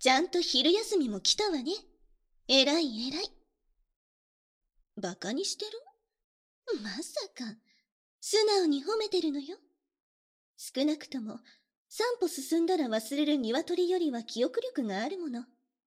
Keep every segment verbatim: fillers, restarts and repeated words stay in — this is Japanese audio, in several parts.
ちゃんと昼休みも来たわね。えらいえらい。バカにしてる？まさか、素直に褒めてるのよ。少なくとも、散歩進んだら忘れる鶏よりは記憶力があるもの。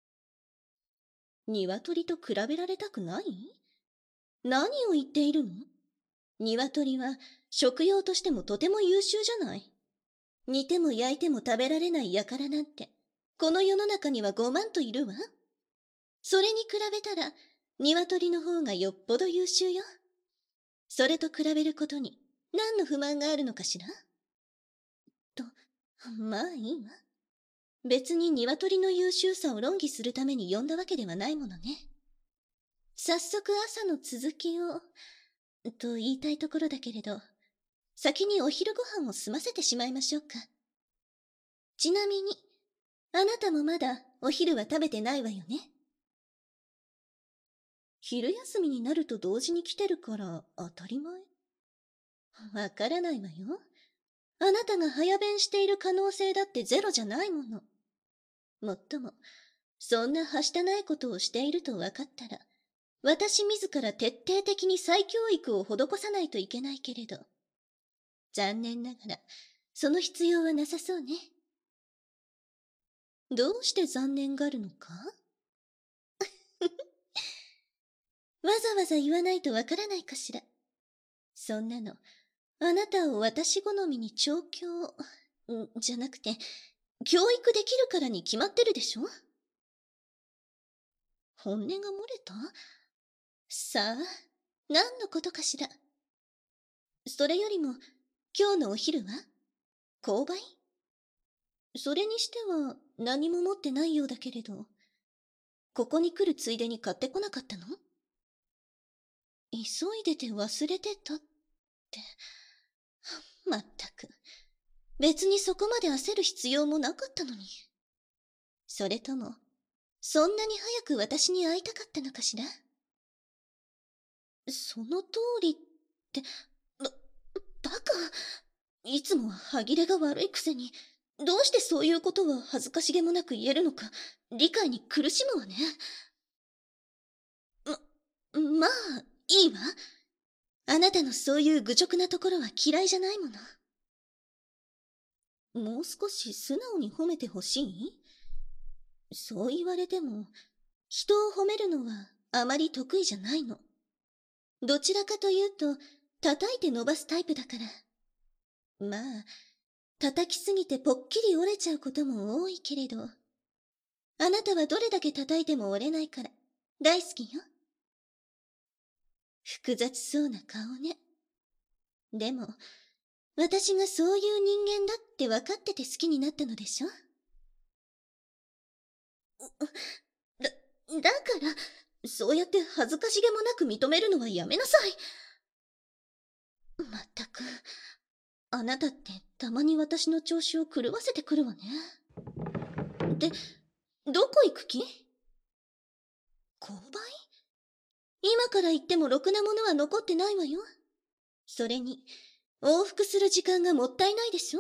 鶏と比べられたくない？何を言っているの？鶏は食用としてもとても優秀じゃない。煮ても焼いても食べられない輩なんて、この世の中にはごまんといるわ。それに比べたら、鶏の方がよっぽど優秀よ。それと比べることに何の不満があるのかしら？と、まあいいわ。別に鶏の優秀さを論議するために呼んだわけではないものね。早速朝の続きを、と言いたいところだけれど、先にお昼ご飯を済ませてしまいましょうか。ちなみに、あなたもまだお昼は食べてないわよね。昼休みになると同時に来てるから当たり前？わからないわよ。あなたが早弁している可能性だってゼロじゃないもの。もっとも、そんなはしたないことをしていると分かったら、私自ら徹底的に再教育を施さないといけないけれど、残念ながら、その必要はなさそうね。どうして残念がるのか？わざわざ言わないとわからないかしら。そんなの、あなたを私好みに調教、んじゃなくて、教育できるからに決まってるでしょ？本音が漏れた？さあ、何のことかしら。それよりも、今日のお昼は？購買？それにしては何も持ってないようだけれど、ここに来るついでに買ってこなかったの？急いでて忘れてたって。まったく、別にそこまで焦る必要もなかったのに。それとも、そんなに早く私に会いたかったのかしら？その通りって、ば、バカ。いつもは歯切れが悪いくせに、どうしてそういうことは恥ずかしげもなく言えるのか、理解に苦しむわね。ま、まあ、いいわ。あなたのそういう愚直なところは嫌いじゃないもの。もう少し素直に褒めてほしい？そう言われても、人を褒めるのはあまり得意じゃないの。どちらかというと、叩いて伸ばすタイプだから。まあ、叩きすぎてぽっきり折れちゃうことも多いけれど、あなたはどれだけ叩いても折れないから、大好きよ。複雑そうな顔ね。でも、私がそういう人間だって分かってて好きになったのでしょ？だ、だから、そうやって恥ずかしげもなく認めるのはやめなさい。まったく、あなたってたまに私の調子を狂わせてくるわね。で、どこ行く気？購買？今から行ってもろくなものは残ってないわよ。それに、往復する時間がもったいないでしょ？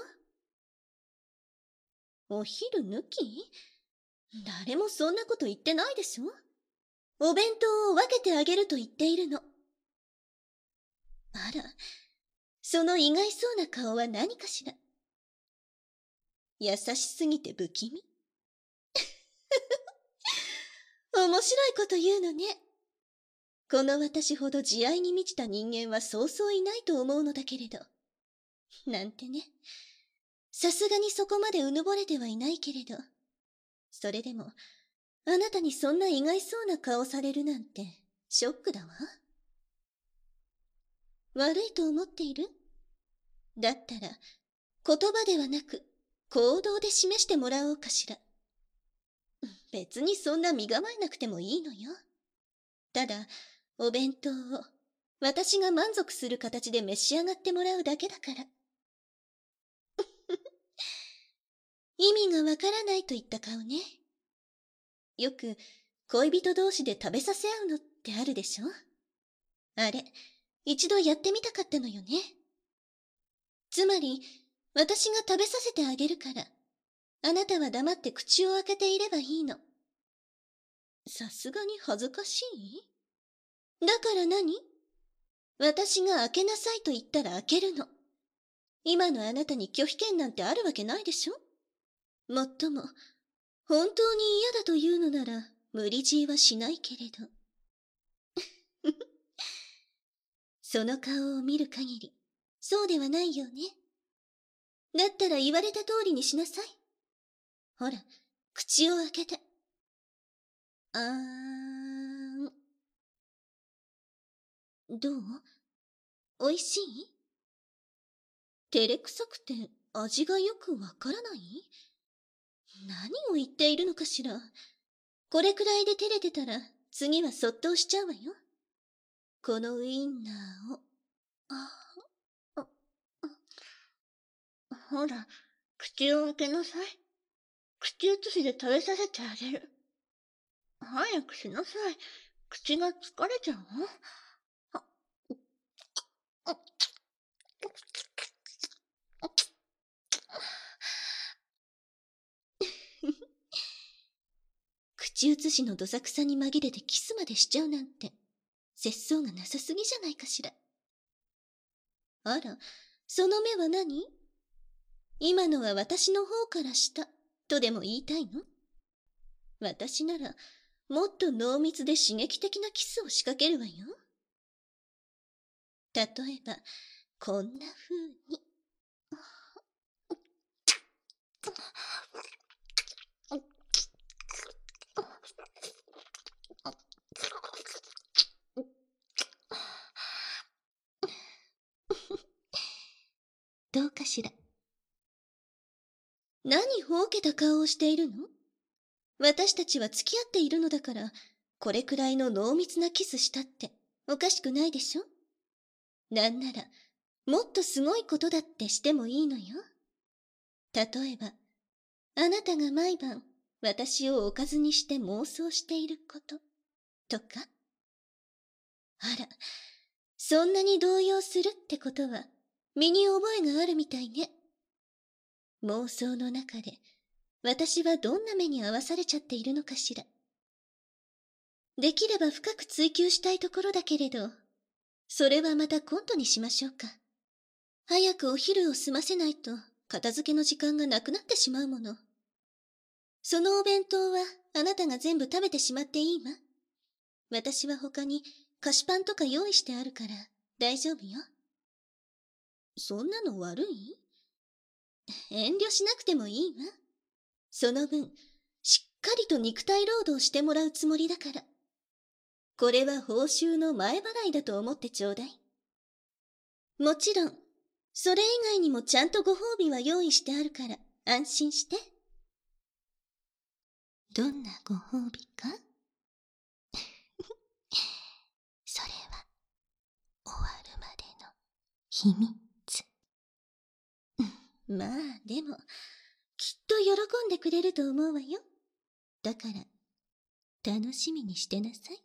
お昼抜き？誰もそんなこと言ってないでしょ？お弁当を分けてあげると言っているの。あら、その意外そうな顔は何かしら。優しすぎて不気味？面白いこと言うのね。この私ほど慈愛に満ちた人間はそうそういないと思うのだけれど。なんてね。さすがにそこまでうぬぼれてはいないけれど。それでも、あなたにそんな意外そうな顔されるなんて、ショックだわ。悪いと思っている？だったら、言葉ではなく、行動で示してもらおうかしら。別にそんな身構えなくてもいいのよ。ただ、お弁当を、私が満足する形で召し上がってもらうだけだから。意味がわからないといった顔ね。よく、恋人同士で食べさせ合うのってあるでしょ？あれ、一度やってみたかったのよね。つまり、私が食べさせてあげるから、 あなたは黙って口を開けていればいいの。さすがに恥ずかしい？だから何？私が開けなさいと言ったら開けるの。今のあなたに拒否権なんてあるわけないでしょ？もっとも、本当に嫌だというのなら、無理強いはしないけれど。その顔を見る限り、そうではないよね。だったら言われた通りにしなさい。ほら、口を開けて。あーん。どう？おいしい？照れくさくて味がよくわからない？何を言っているのかしら。これくらいで照れてたら、次はそっと押しちゃうわよ。このウインナーを。ああ、あ、ほら、口を開けなさい。口移しで食べさせてあげる。早くしなさい。口が疲れちゃうわ。あ、あ、口移しのどさくさに紛れてキスまでしちゃうなんて、節操がなさすぎじゃないかしら。あら、その目は何？今のは私の方からしたとでも言いたいの？私ならもっと濃密で刺激的なキスを仕掛けるわよ。例えばこんな風に。どうかしら。何ほうけた顔をしているの？私たちは付き合っているのだから、これくらいの濃密なキスしたっておかしくないでしょ？なんなら、もっとすごいことだってしてもいいのよ。例えば、あなたが毎晩私をおかずにして妄想していること、とか。あら、そんなに動揺するってことは、身に覚えがあるみたいね。妄想の中で、私はどんな目に遭わされちゃっているのかしら。できれば深く追求したいところだけれど、それはまた今度にしましょうか。早くお昼を済ませないと、片付けの時間がなくなってしまうもの。そのお弁当はあなたが全部食べてしまっていいわ。私は他に菓子パンとか用意してあるから大丈夫よ。そんなの悪い？遠慮しなくてもいいわ。その分、しっかりと肉体労働してもらうつもりだから。これは報酬の前払いだと思ってちょうだい。もちろん、それ以外にもちゃんとご褒美は用意してあるから安心して。どんなご褒美かそれは終わるまでの秘密。まあでもきっと喜んでくれると思うわよ。だから楽しみにしてなさい。